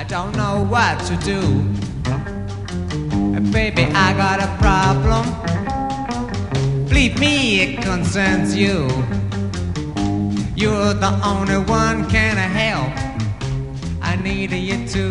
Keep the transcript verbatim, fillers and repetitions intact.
don't know what to do. Baby, I got a problem. Believe me, it concerns you. You're the only one can help. I need you to